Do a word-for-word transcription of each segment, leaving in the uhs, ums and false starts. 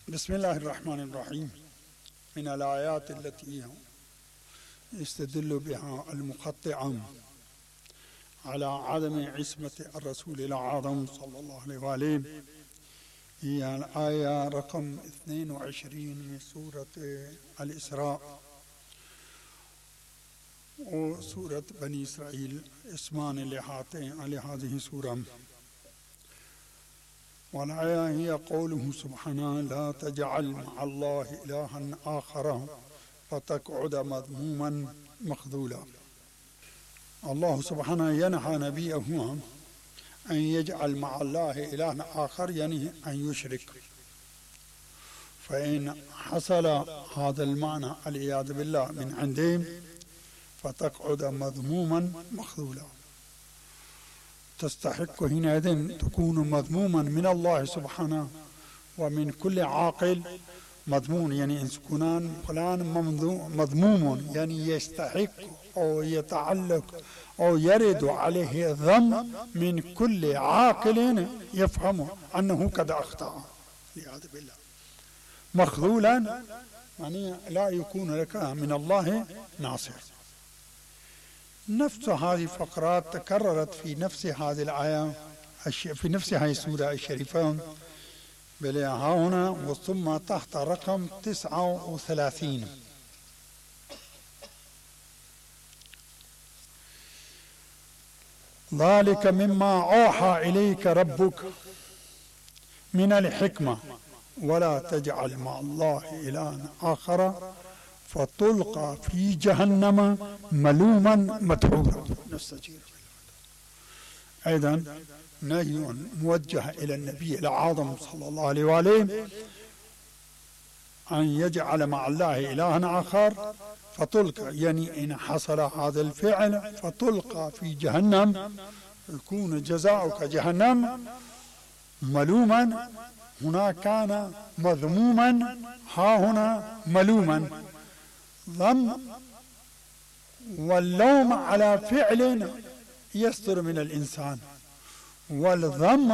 बिस्मिल्लाहिर्रहमानिर्रहीम मिन अल-आयात अल्लती यस्तदल्लु बिहा अल-मुक़त्तिअन अला अदम इस्मत ar-रसूल al-आज़म सल्लल्लाहु अलैहि वसल्लम। ये आया रकम इत्नीन व इशरीन में सूरत अल-इसरा और सूरत बनी इसराइल इसमान लिहाते लिहाज़िही सूरा वलाया हिया क़ौलुहु सुब्हानहु ला तजअल मअल्लाहि इलाहन आखर फतक़उद मज़मूमन मख़ज़ूला। अल्लाह सुब्हानहु यनहा नबियहु अन यजअल मअल्लाहि इलाहन आखर यानी अन युशरिक फ़इन हसल हाज़ल माना अल-इयाज़ बिल्लाह मिन इंदिहिम फतक़उद मज़मूमन मख़ज़ूला। तस्तहिक़्क़ु हिनइज़िन तकूनु मज़मूमन मिन अल्लाह सुब्हानहु व मिन कुल्लि आक़िल। मज़मून यानी इंसकुनान फलान मज़मूमुन यानी यस्तहिक़्क़ु औ यतअल्लक़ औ यरिदु अलैहि ज़म्म मिन कुल्लि आक़िलिन यफ़हमु अन्नहु क़द अख़्ता लिहाज़ बिल्लाह। मख़ज़ूलन यानी ला यकूनु लक मिन अल्लाह नासिर। नफ्स हाज़ी फ़क़रात तकर्ररत फ़ी नफ्स हाज़िल आया फ़ी नफ्स हाज़ी सूरा अश-शरीफ़ा बले हाँ होना व सुम्मा तहत रक़म तिस्आ व सलासीन। ज़ालिक मिम्मा औहा इलैका रब्बुक मिनल हिक्मा वला तजअल मअल्लाहि इलाहन आखर फ़तुल्क़ा फ़ी जहन्नम मलूमन मदहूरा। ऐदन नह्युन मुवज्जह इला नबी अल-आज़म सल्लल्लाहु अलैहि वसल्लम अन यजअल मअल्लाहि इलाहन आखर फ़तुल्क़ा यानी इन हसल हाज़ल फ़िअल फ़तुल्क़ा फ़ी जहन्नम यकून जज़ाउका जहन्नम मलूमन हुना कान मज़मूमन हा हुना मलूमन। ज़म वल्लौम अला फ़िअलिन यस्दुर मिनल इंसान वल्ज़म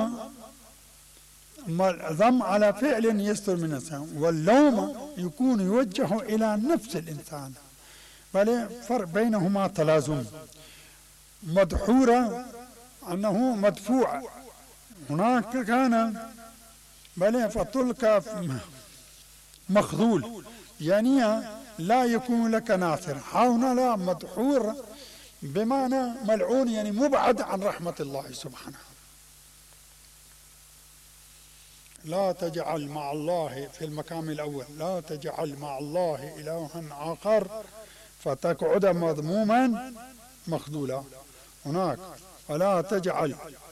ज़म अला फ़िअलिन यस्दुर मिनल इंसान वल्लौम यकून युवज्जह इला नफ्सिल इंसान बले फ़र्क़ बैनहुमा तलाज़ुम। मदहूरा अन्नहु मदफ़ूअ हुनाक कान बले फ़तुल्क़ा मख़ज़ूल यानी ला यकून लक नासिर। हाँ हुना ला मदहूर बिमाना मलऊन यानी मुबअद अन रहमतिल्लाह सुब्हानहु। ला तजअल मअल्लाहि फ़िल मक़ामिल अव्वल ला तजअल मअल्लाहि इलाहन आखर फ़तक़उद मज़मूमन मख़ज़ूला। हुनाक वला तजअल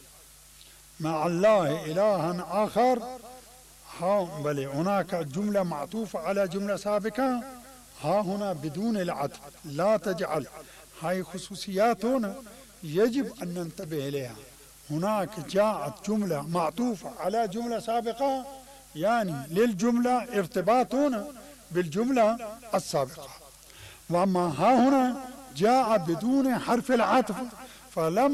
मअल्लाहि इलाहन आखर हाँ बले हुनाक जुमला मातूफ़ अला जुमला साबिक़ा हाँ हुना बिदून अल-अत्फ़ ला तजअल हाय खुसूसियात होना यजिब अन नंतबिह इलैहा। हुनाक जाअत जुमला मातूफ़ अला जुमला साबिक़ा यानी लिल जुमला इर्तिबात होना बिल-जुमला अस-साबिक़ा। व अम्मा हाँ हुना जाअ बिदून हर्फ़ अल-अत्फ़ फलम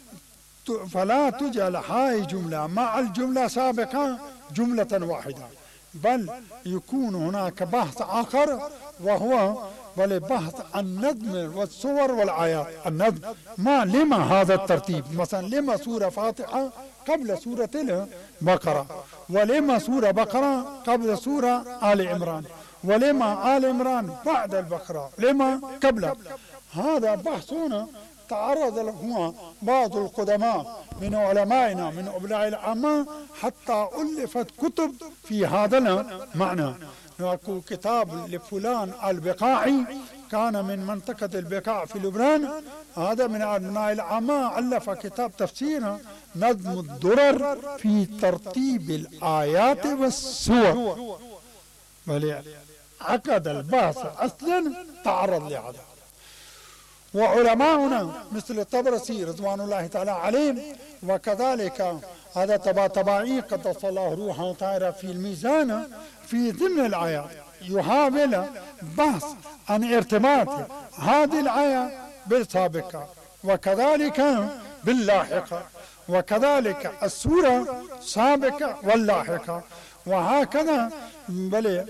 फला तुजअल हाय जुमला मअल जुमला साबिक़ा जुमलतन वाहिदा बल यकून हुनाक बहस आखर वहुव बल बहस अन-नज़्म वस्सुवर वल-आयात। अन-नज़्म मा लिमा हाज़ा तरतीब मसलन लिमा सूरा फ़ातिहा क़ब्ल सूरतिल बक़रा व लिमा सूरा बक़रा क़ब्ल सूरा आल इमरान व लिमा आल इमरान बअद अल-बक़रा लिमा क़ब्ल। हाज़ा बहसुन تعرض له بعض القدماء من علمائنا من أبناء العامة حتى ألفت كتب في هذا المعنى. كتاب لفلان البقاعي كان من منطقة البقاع في لبنان هذا من أبناء العامة ألف كتاب تفسير نظم الدرر في ترتيب الآيات والسور بل عقد البحث أصلا تعرض لهذا. وعلماؤنا مثل الطبرسي رضوان الله تعالى عليهم وكذلك هذا تبع تبعي قدس الله روحه تعالى في الميزان في ضمن الآيات يحاول بحث عن ارتباط هذه الآية بالسابقة وكذلك باللاحقة وكذلك السورة سابقة واللاحقة وهكذا بل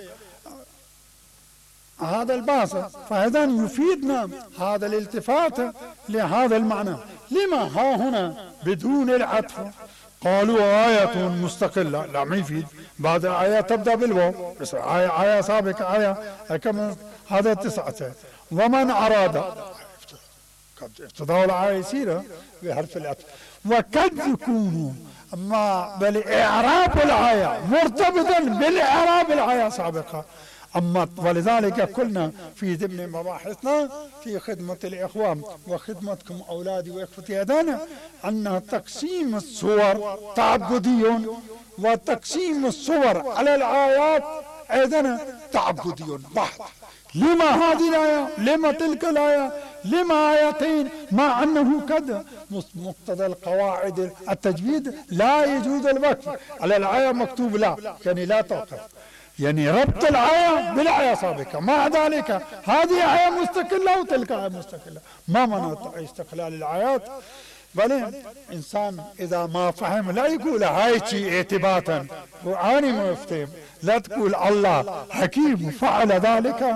هذا البحث. فإذا يفيدنا هذا الالتفات لهذا المعنى. لما ها هنا بدون العطف قالوا آية مستقلة؟ لا، ما يفيد. بعد الآية تبدأ بالواو، بس آية, آية سابقة آية كم هذا تسعة. ومن أراد ابتداء الآية يصير بحرف العطف. وقد يكون ما بل إعراب الآية مرتبطا بالإعراب الآية سابقة. أما ولذلك قلنا في ضمن مباحثنا في خدمة الإخوان وخدمتكم أولادي وإخوتي هذانا أن تقسيم الصور تعبدي، وتقسيم الصور على الآيات أيضا تعبدي بحت. لما هذه الآية؟ لما تلك الآية؟ لما آيتين؟ مع أنه قد مقتضى القواعد التجويد لا يجوز الوقف على الآية مكتوب لا، يعني لا توقف، يعني ربط الآية بالآية سابقة. مع ذلك هذه آية مستقلة وتلك آية مستقلة، ما منعت استقلال الآيات. بل إنسان إذا ما فهم لا يقول هاي شيء اعتباطا قرآني ما يفتهم، لا تقول الله حكيم فعل ذلك.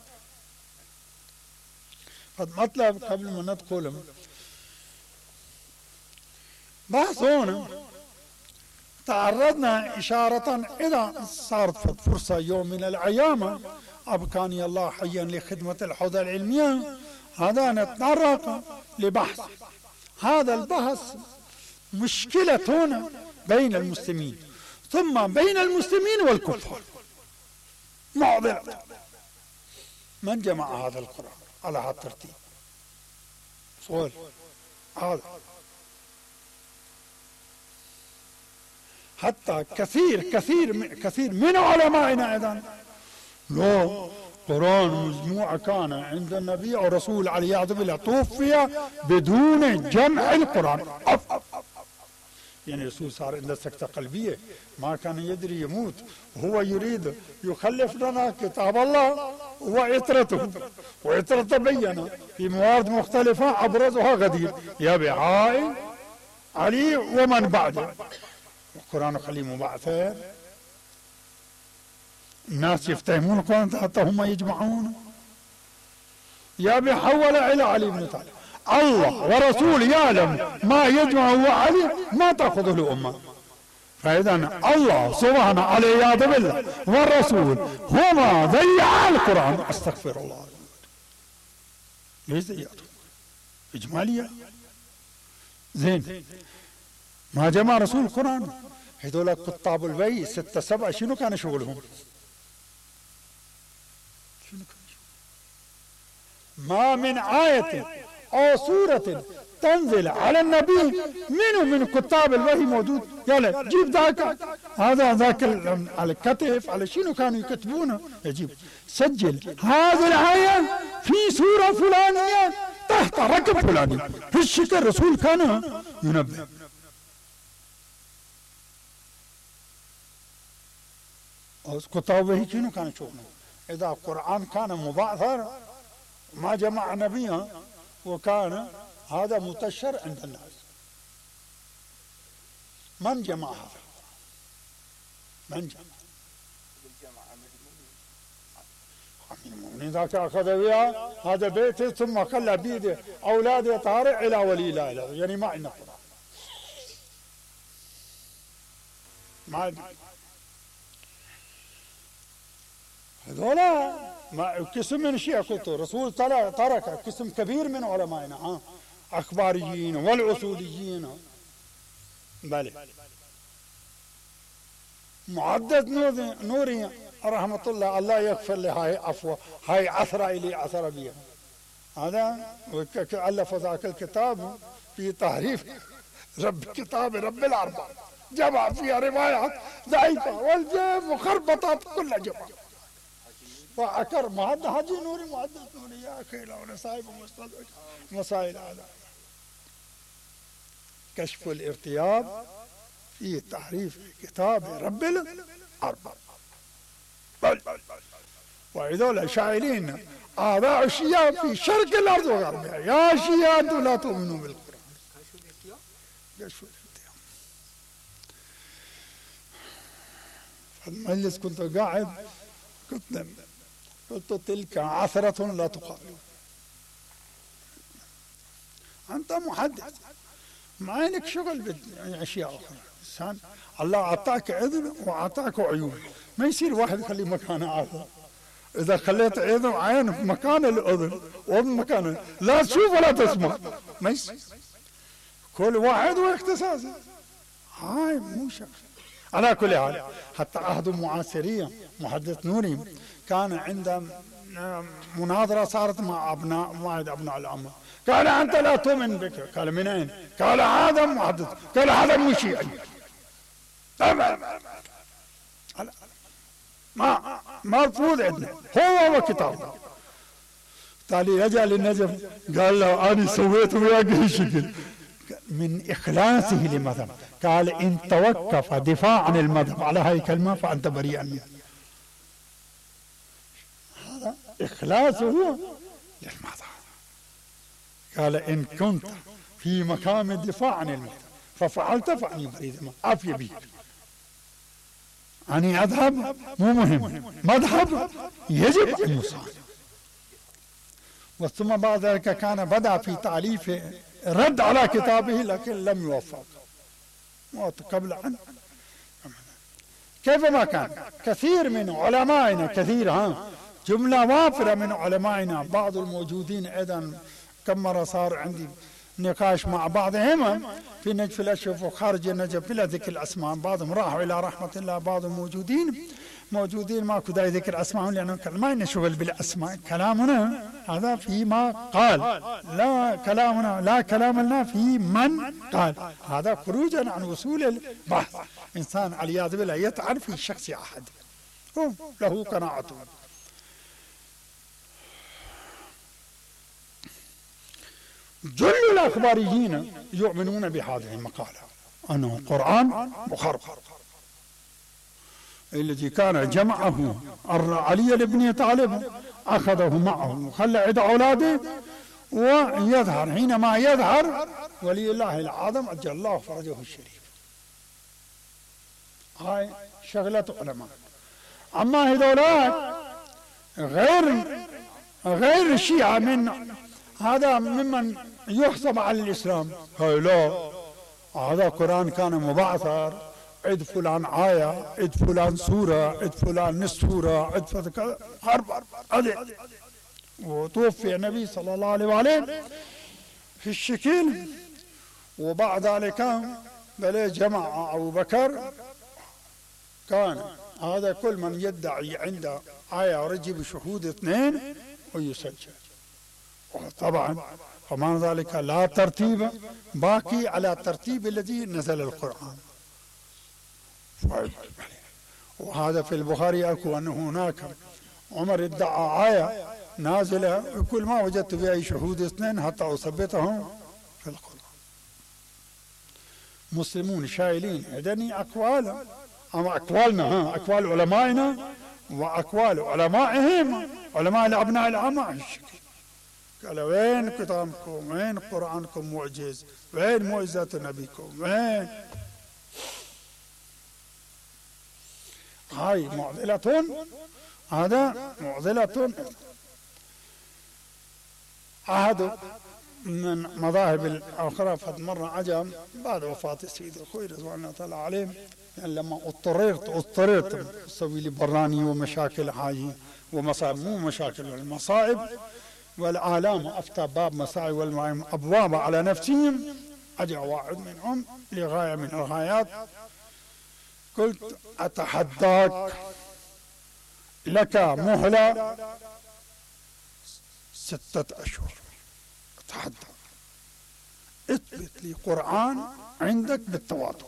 فالمطلب قبل ما ندخل بحث هنا تعرضنا إشارة إذا صارت فرصة يوم من الأيام أبقاني الله حيا لخدمة الحوزة العلمية، هذا نتطرق لبحث. هذا البحث مشكلة هنا بين المسلمين، ثم بين المسلمين والكفار. معضلة. من جمع هذا القرآن على هذا الترتيب؟ سؤال هذا. حتى كثير كثير كثير من علمائنا أيضا لا، قرآن مجموعة كان عند النبي والرسول عليه الصلاة والسلام توفي بدون جمع القرآن. أف أف أف. يعني الرسول صار عنده سكتة قلبية، ما كان يدري يموت، وهو يريد يخلف لنا كتاب الله وعترته، وعترته بينا في موارد مختلفة أبرزها غدير يا بعائل علي ومن بعده. القرآن خليه مبعثر، الناس يفتهمون القرآن حتى هم يجمعون. يا بحول إلى علي بن طالب، الله ورسول يعلم ما يجمع هو علي ما تأخذه الأمة. فإذا الله سبحانه عليه بالله والرسول هما ضيعا القرآن. أستغفر الله. ليش ضيعته؟ إجمالية. زين، ما جمع رسول القرآن. هذول كتاب البي ستة سبعة شنو كان شغلهم؟ شنو كان شغلهم؟ ما من آية أو سورة تنزل على النبي منه من كتاب الوحي موجود. يلا جيب ذاك، هذا ذاك على الكتف على شنو كانوا يكتبونه، يجيب سجل هذه الآية في سورة فلانية تحت رقم فلاني. في الشكل الرسول كان ينبه. كتاب الوحي شنو كان شغله؟ إذا القرآن كان مبعثر ما جمع نبيا، وكان هذا متشر عند الناس. من جمع هذا؟ من جمع؟ أمير المؤمنين ذاك أخذ بها هذا بيته ثم خلى بيده أولاده طارئ إلى ولي لا إله، يعني ما عندنا قرآن. ما عندنا. هذولا ما قسم من شيء قلت الرسول ترك قسم كبير من علمائنا، ها أخباريين والأصوليين. بلى معدد نوري رحمة الله، الله يغفر لي هاي عفو، هاي عثرة إلي عثر بها. هذا ألف ذاك الكتاب في تعريف رب كتاب رب الأرباب، جمع فيها روايات ضعيفة والجيب مخربطات كلها جمع. فأكر معد حجي نوري معدد نوري يا أخي لو نصايب ومستدرك مسائل هذا. كشف الارتياب في تعريف كتاب رب الأرباب. وهذول شاعرين آباء الشيعة في شرق الأرض وغربها. يا شيعة أنتم لا تؤمنوا بالقرآن. كشف الارتياب. في المجلس كنت قاعد قلت قلت تلك عثرة لا تقال. أنت محدث ما لك شغل بأشياء أخرى. إنسان الله أعطاك أذن وأعطاك عيون، ما يصير واحد يخلي مكانه عاثر. إذا خليت عين وعين في مكان الأذن وأذن مكانه لا تشوف ولا تسمع، ما يصير. كل واحد واختصاصه، هاي مو شغل. على كل حال حتى عهد معاصرية محدث نوري كان عنده مناظرة صارت مع أبناء واحد أبناء العامة، قال أنت لا تؤمن بك، قال من أين؟ قال هذا محدث، قال هذا مو شيعي. ما مرفوض عندنا هو وكتابه. تالي رجع للنجف قال له أنا سويت وياك هالشكل من إخلاصه للمذهب. قال إن توقف دفاع عن المذهب على هاي الكلمة فأنت بريء منه. هذا إخلاصه للمذهب. قال إن كنت في مقام الدفاع عن المذهب ففعلت فأني بريء منه، عافية بيك. أني أذهب مو مهم، مذهب يجب أن يصان. وثم بعد ذلك كان بدأ في تأليف رد على كتابه لكن لم يوفق قبل أن كيفما كان. كثير من علمائنا كثير ها جملة وافرة من علمائنا بعض الموجودين أيضا كم مرة صار عندي نقاش مع بعضهم في نجف الأشرف وخارج النجف بلا ذكر الأسماء، بعضهم راحوا إلى رحمة الله، بعضهم موجودين موجودين ماكو داعي ذكر أسمائهم لأنه ما لنا شغل بالأسماء. كلامنا هذا فيما قال، لا كلامنا لا كلام لنا في من قال. هذا خروجا عن وصول البحث. إنسان والعياذ بالله يطعن في شخص أحد له قناعته. جل الأخباريين يؤمنون بهذه المقالة أنه القرآن مخرب الذي كان جمعه علي بن طالب أخذه معه وخلى عند أولاده ويظهر حينما يظهر ولي الله العظم أجل الله فرجه الشريف. هاي شغلة علماء. أما هذولاك غير غير الشيعة من هذا ممن يحسب على الإسلام، هاي لا هذا القرآن كان مبعثر عد فلان آية عد فلان سورة عد فلان نصف سورة عد فلان حرب هذا. وتوفي النبي صلى الله عليه وآله في الشكل. وبعد ذلك بل جمع أبو بكر كان هذا كل من يدعي عنده آية ورجب شهود اثنين ويسجل. طبعا ومع ذلك لا ترتيب باقي على الترتيب الذي نزل القرآن. وهذا في البخاري أكو أنه هناك عمر ادعى آية نازلة كل ما وجدت فيها شهود اثنين حتى أثبتهم في القرآن. مسلمون شايلين عندني أقوال، أما أقوالنا ها أقوال علمائنا وأقوال علمائهم علماء الأبناء العامة. قال وين كتابكم؟ وين قرآنكم معجز؟ وين معجزة نبيكم؟ وين؟ هاي معضلة، هذا معضلة. عهد من مذاهب الأخرى فد مرة عجب بعد وفاة السيد الخوي رضوان الله تعالى عليه، يعني لما اضطررت اضطررت اسوي لي براني ومشاكل هاي ومصائب، مو مشاكل المصائب والآلام، أفتى باب مساعي والأبواب على نفسهم. أجي واحد منهم لغاية من الغايات قلت أتحداك لك مهلة ستة أشهر، أتحدى اثبت لي قرآن عندك بالتواتر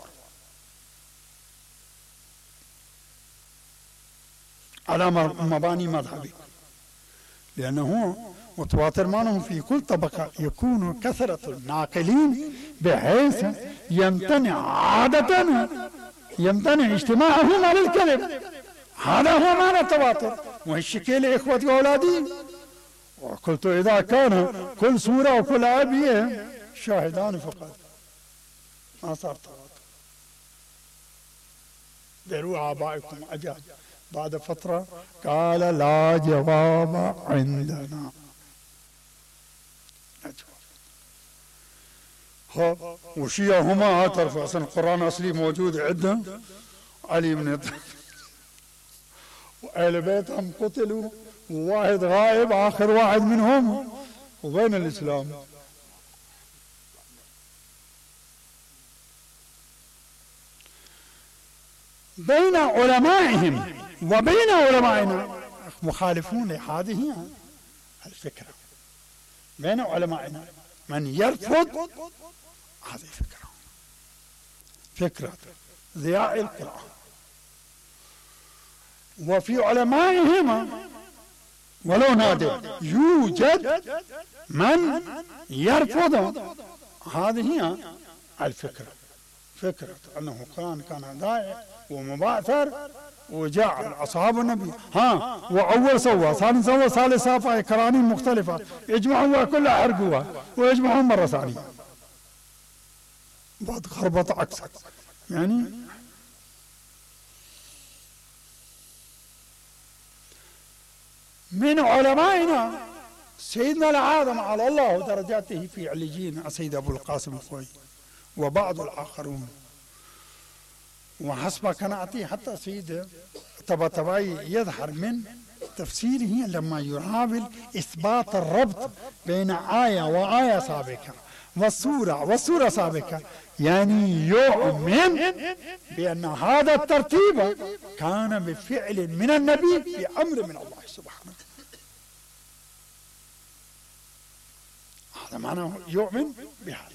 على مباني مذهبي، لأنه متواتر معناه في كل طبقة يكون كثرة الناقلين بحيث يمتنع عادة يمتنع اجتماعهم على الكذب. هذا هو معنى التواتر. والشكل إخوتي وأولادي، وقلت إذا كان كل سورة وكل آية شاهدان فقط ما صار تواتر. ذروا آبائكم أجاج. بعد فترة قال لا جواب عندنا. ها وشيا هما اعترف اصلا القرآن اصلي موجود عندنا. علي بن طالب واهل بيتهم قتلوا وواحد غائب اخر واحد منهم وبين الاسلام. بين علمائهم وبين علمائنا مخالفون. هذه هي الفكرة. بين علمائنا من يرفض هذه فكرة فكرة ضياء القرآن. وفي علمائهم ولو نادر يوجد من يرفض هذه هي الفكرة. فكرة أنه القرآن كان ضائع ومبعثر وجاء أصحاب النبي ها وأول سوى ثاني سوى ثالث سافة كرانين مختلفة يجمعوها كلها حرقوها ويجمعون مرة ثانية بعد خربط عكس يعني. من علمائنا سيدنا العالم على الله درجاته في عليين السيد أبو القاسم الخوي وبعض الآخرون. وحسب قناعتي حتى سيد طباطبائي يظهر من تفسيره لما يحاول إثبات الربط بين آية وآية سابقة والسورة والسورة سابقة، يعني يؤمن بأن هذا الترتيب كان بفعل من النبي بأمر من الله سبحانه. هذا معناه يؤمن بهذا.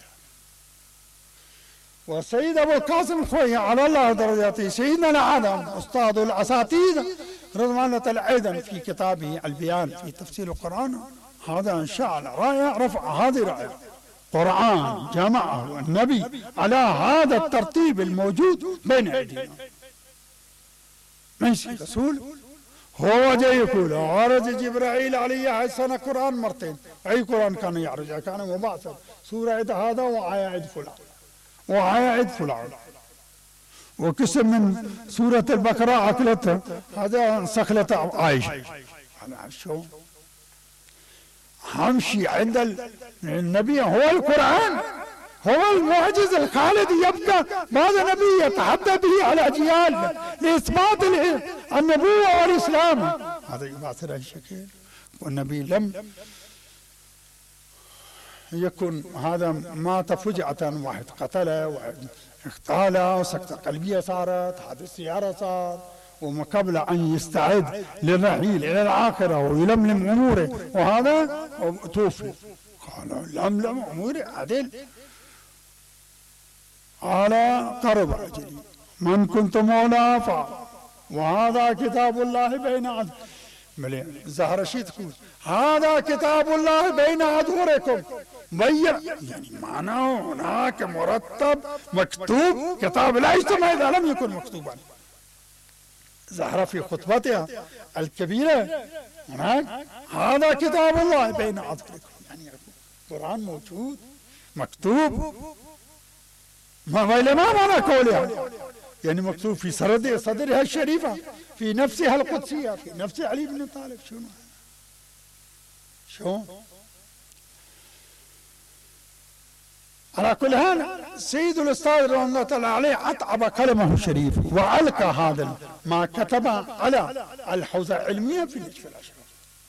والسيد أبو القاسم الخوي على الله درجاته سيدنا العالم أستاذ الأساتذة رضوان الله أيضا في كتابه البيان في تفسير القرآن هذا إن شاء الله رائع، رفع هذه رائع. قرآن جمعه النبي على هذا الترتيب الموجود بين أيدينا. ماشي رسول هو جاي يقول عرض جبرائيل عليه السنة قرآن مرتين. أي قرآن كان يعرج؟ كان مبعثر سورة عد هذا وآية عد فلان وآية عد فلان وقسم من سورة البقرة عقلتها هذا سخلة عائشة. شو همشي عند النبي هو القرآن هو المعجز الخالد يبقى ماذا نبي يتحدى به على أجيال لإثبات النبوة والإسلام. هذا يبعثر الشكل والنبي لم يكن هذا مات فجأة واحد قتله واحد اغتاله سكتة قلبية صارت هذه السيارة صار وما قبل أن يستعد للرحيل إلى الآخرة ويلملم أموره وهذا توفي. قال لملم أموري عدل على قرب أجلي من كنت مولاه فعل وهذا كتاب الله بين عد زهر الشيء تقول هذا كتاب الله بين أظهركم بين يعني معناه هناك مرتب مكتوب كتاب لا يجتمع إذا لم يكن مكتوبا. زهرة في خطبتها الكبيرة هناك هذا كتاب الله بين أظهركم يعني القرآن موجود مكتوب ما ما معنى قولها يعني مكتوب في سرد صدرها الشريفة في نفسها القدسية في نفس علي بن طالب. شنو شو على كل حال سيد الأستاذ رضوان الله تعالى عليه أتعب كلمه الشريف وألقى هذا ما كتب على الحوزة العلمية في نجف الأشراف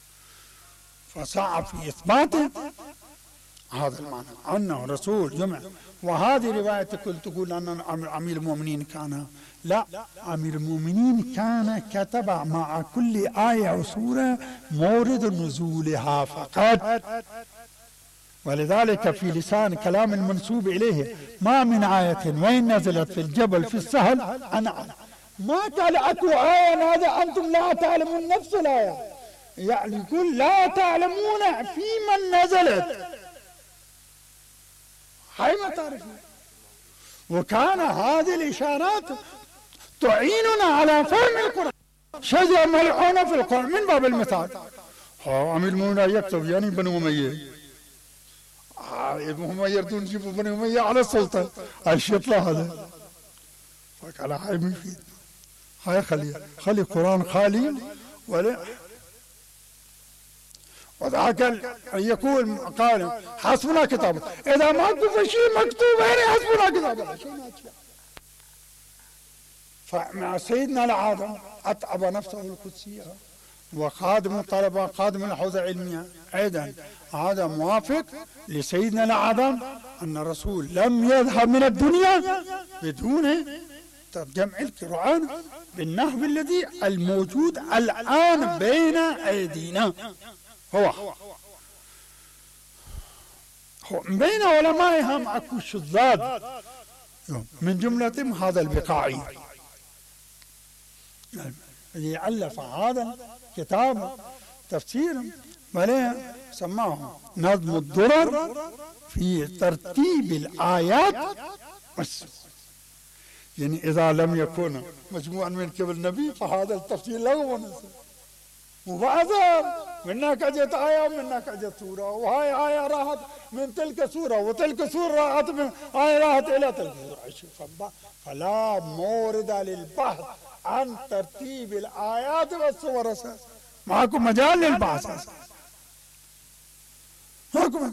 فصعب في إثباته هذا المعنى أنه رسول جمع. وهذه رواية كل تقول أن أمير المؤمنين كان لا أمير المؤمنين كان كتب مع كل آية وسورة مورد نزولها فقط. ولذلك في لسان كلام المنسوب إليه ما من آية وإن نزلت في الجبل في السهل أنا ما قال أكو آية هذا أنتم لا تعلمون نفس الآية يعني يقول لا تعلمون في من نزلت هاي ما تعرفون. وكان هذه الإشارات تعيننا على فهم القرآن. شجع ملعونة في القرآن من باب المثال ها أمير المؤمنين يكتب يعني بنو أمية هم يردون يجيبوا بني أمية على السلطة الشطلة هذا فقال هاي مفيد هاي خلي خلي القرآن خالي ولا وذاك يقول قال حسبنا كتاب، إذا ماكو شيء مكتوب هنا حسبنا كتاب. فمع سيدنا العادم أتعب نفسه القدسية وخادم الطلبة خادم الحوزة العلمية أيضا، هذا موافق لسيدنا العادم أن الرسول لم يذهب من الدنيا بدون جمع القرآن بالنحو الذي الموجود الآن بين أيدينا. هو هو بين علمائها معكو شذاذ من جملتهم هذا البقاعي الذي ألف هذا كتاب تفسير مليه سماه نظم الدرر في ترتيب الآيات بس. يعني إذا لم يكن مجموعا من كتب النبي فهذا التفسير لغو مبعثر، منك أجت آية ومنك أجت سورة، وهاي آية راحت من تلك سورة وتلك سورة راحت من آية راحت إلى تلك سورة. فلا مورد للبحث عن ترتيب الآيات والسور أساسا، معكم مجال للبحث أساسا، معكم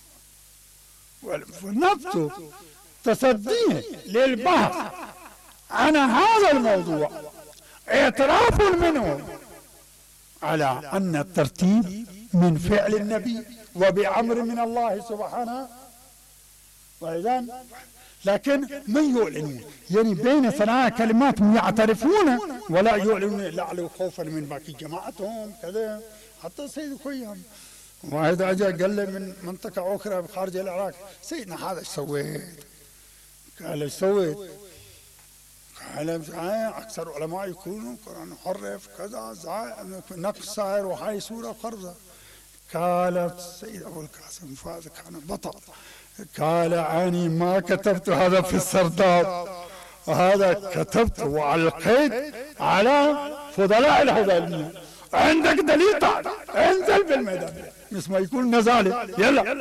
ونفسه تصديه للبحث عن هذا الموضوع اعتراف منه على أن الترتيب من فعل النبي وبأمر من الله سبحانه وإذن، لكن من يعلنون يعني بين ثنايا كلمات يعترفون ولا يعلنون لعلوا خوفا من باقي جماعتهم كذا. حتى سيد خيام وهذا أجا قال لي من منطقة أخرى خارج العراق، سيدنا هذا ايش سويت؟ قال ايش سويت؟ قال أكثر علماء يكونوا قرآن حرف كذا نقص صاير وهاي سورة خرزة. قال السيد أبو القاسم فاز كان بطل، قال أني ما كتبت هذا في السرداب، هذا كتبت وألقيت على فضلاء الحوزة العلمية. عندك دليل تعال انزل بالميدان مثل ما يكون نزالة يلا.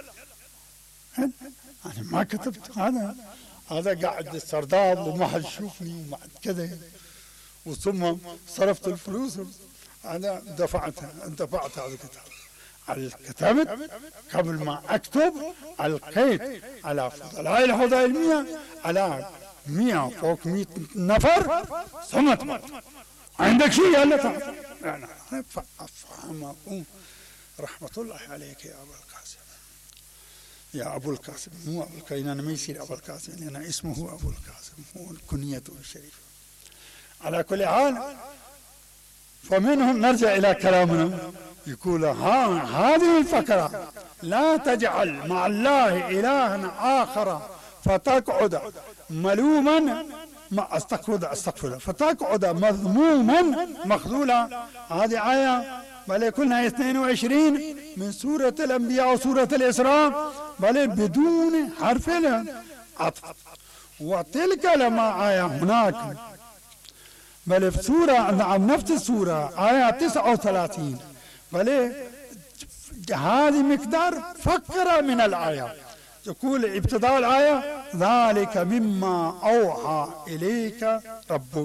أنا ما كتبت هذا، هذا قاعد السرداب وما حد يشوفني وما حد كذا، وثم صرفت الفلوس أنا دفعتها دفعت هذا الكتاب. كتبت قبل ما أكتب ألقيت على فضلاء الحوزة العلمية على مئة فوق مئة نفر صمت. عندك شيء يلا تعال. أنا أفهمكم رحمة الله عليك يا أبو القاسم، يا أبو القاسم مو أبو القاسم، أنا ما يصير أبو القاسم لأن اسمه هو أبو القاسم، هو كنيته الشريفة. على كل حال فمنهم نرجع إلى كلامنا، يقول ها هذه الفكرة لا تجعل مع الله إلها آخر فتقعد ملوما ما استغفر استغفر فتقعد مذموما مخذولا. هذه آية بل كلها اثنين وعشرين من سورة الأنبياء وسورة الإسراء بل بدون حرف العطف. وتلك لما آية هناك بل في سورة نعم نفس السورة آية تسعة وثلاثين بل هذه مقدار فكرة من الآية. يقول ابتداء الآية ذلك مما أوحى إليك ربك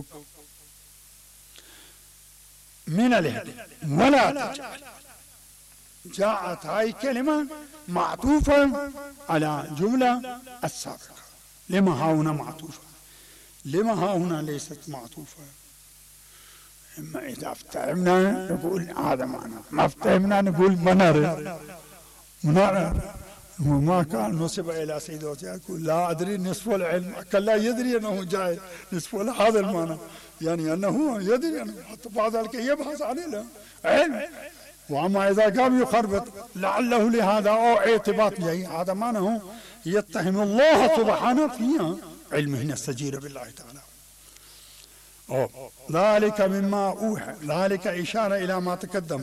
من الهدى ولا تجعل. جاءت هاي كلمة معطوفة على جملة السابقة. لما ها هنا معطوفة؟ لما ها هنا ليست معطوفة؟ إما إذا افتهمنا نقول هذا معنى، ما افتهمنا نقول ما نرى ونرى. وما كان نسب إلى سيد يقول لا أدري نصف العلم، كان لا يدري أنه جاي نصف هذا المعنى، يعني أنه يدري أنه حتى بعد ذلك يبحث عن العلم. وأما إذا قام يخربط لعله لهذا أو اعتباط جاي، هذا معناه يتهم الله سبحانه في علمه نستجير بالله تعالى. أو ذلك مما أوحى، ذلك إشارة إلى ما تقدم.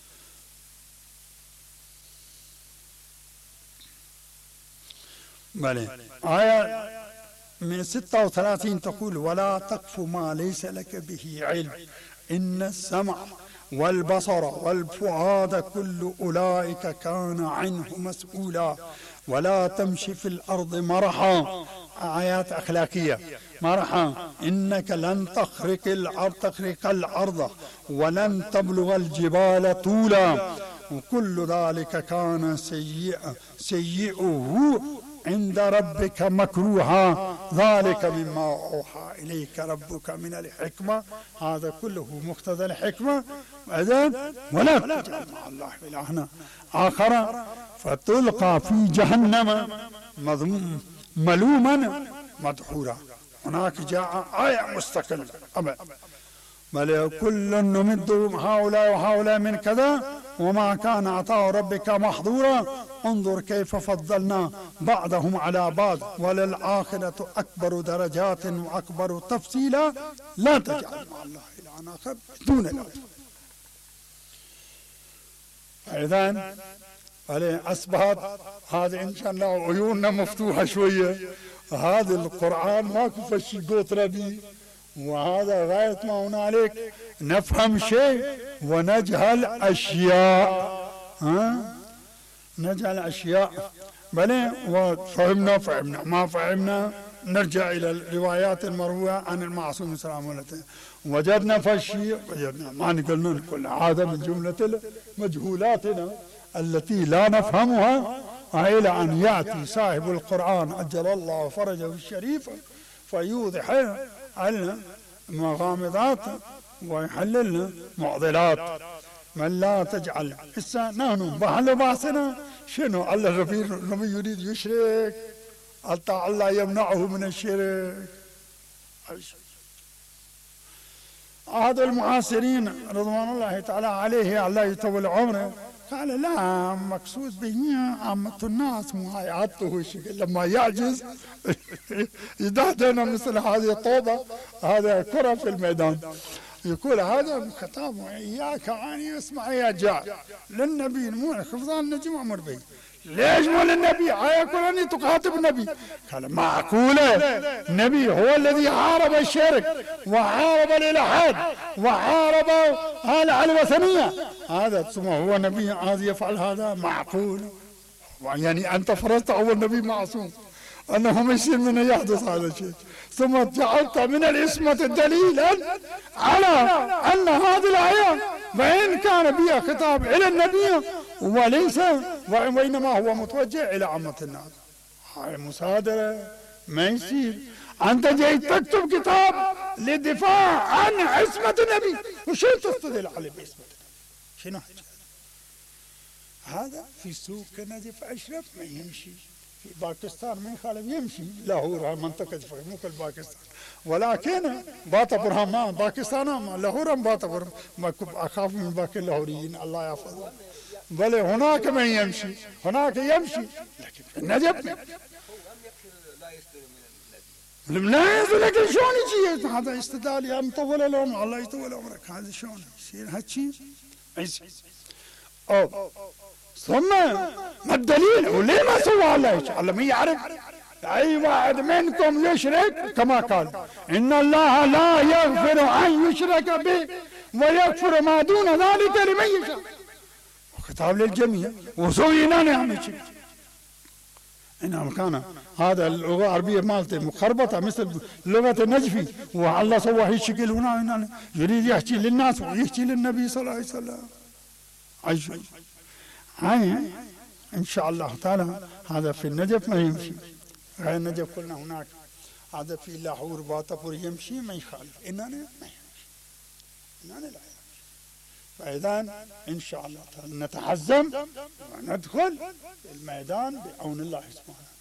بلى آية من ستة وثلاثين تقول ولا تقف ما ليس لك به علم إن السمع والبصر والفؤاد كل أولئك كان عنه مسؤولا ولا تمشي في الأرض مرحا. آيات أخلاقية مرحا إنك لن تخرق الأرض تخرق الأرض ولن تبلغ الجبال طولا وكل ذلك كان سيئا سيئه عند ربك مكروها ذلك مما أوحى إليك ربك من الحكمة. هذا كله مقتضى الحكمة. إذن ولا تجعل مع الله إلها آخر فتلقى في جهنم ملوما مدحورا. هناك جاء آية مستقلة أبدا بل كل نمد هؤلاء وهؤلاء من كذا وما كان عطاء ربك محظورا انظر كيف فضلنا بعضهم على بعض وللآخرة أكبر درجات وأكبر تفصيلا لا تجعل مع الله إلها آخر دون الأرض. فإذا أصبحت هذه إن شاء الله عيوننا مفتوحة شوية. هذا القرآن ماكو فشي قطرة به وهذا غاية ما هنالك نفهم شيء ونجهل أشياء. ها نجهل أشياء بلى وفهمنا فهمنا ما فهمنا نرجع إلى الروايات المروية عن المعصوم صلى الله عليه وسلم وجدنا فشي وجدنا ما نقولنا نقول هذا من جملة مجهولاتنا التي لا نفهمها إلى أن يأتي صاحب القرآن عجل الله فرجه الشريف فيوضح لنا مغامضات ويحلل لنا معضلات. من لا تجعل هسه نحن بحل باسنا شنو الله الربي النبي يريد يشرك حتى الله يمنعه من الشرك. هذا المعاصرين رضوان الله تعالى عليه الله يطول عمره قال لا مقصود به عامة الناس معايعته لما يعجز يدهدنا مثل هذه الطوبة هذا كرة في الميدان يقول هذا خطاب إياك أن يسمع يا جاء للنبي مو خفضان النجم أمر به ليش مو للنبي هاي يقول أني تخاطب النبي قال معقولة النبي هو الذي حارب الشرك وحارب الإلحاد وحارب الوثنية هذا ثم هو نبي عاد يفعل هذا معقول يعني أنت فرضت أول نبي معصوم أنه ما يصير منه يحدث هذا الشيء ثم جعلت من العصمة دليلا على أن هذه الآية وإن كان بها خطاب إلى النبي وليس وإنما هو متوجه إلى عامة الناس. هاي مصادرة ما يصير أنت جاي تكتب كتاب للدفاع عن عصمة النبي وشو تستدل عليه بعصمة النبي شنو هذا في سوق نجف أشرف ما يمشي في باكستان ما يخالف يمشي لاهور منطقة مو كل باكستان ولكن باتا برهان ما باكستان لاهور باتا برهان ما أخاف من باقي اللاهوريين الله يحفظهم بل هناك من يمشي هناك يمشي لكن في النجف لا يزول لكن شلون يجي هذا استدلال يا مطول لهم الله يطول عمرك هذا شلون يصير هالشيء أو ثم ما الدليل وليه ما سوى الله الله ما يعرف أي واحد منكم يشرك كما قال إن الله لا يغفر أن يشرك به ويغفر ما دون ذلك لمن يشاء وخطاب للجميع وسوينا نعمل شيء إنما كان هذا اللغة العربية مالته مخربطة مثل لغة النجفي والله سوى هي الشكل هنا, هنا يريد يحكي للناس ويحكي للنبي صلى الله عليه وسلم عجب. هاي إن شاء الله تعالى هذا في النجف ما يمشي غير النجف قلنا هناك هذا في لاهور باتپور يمشي ما يخالف إننا ما يمشي إننا لا يمشي. فإذا إن شاء الله تعالى نتحزم وندخل الميدان بعون الله سبحانه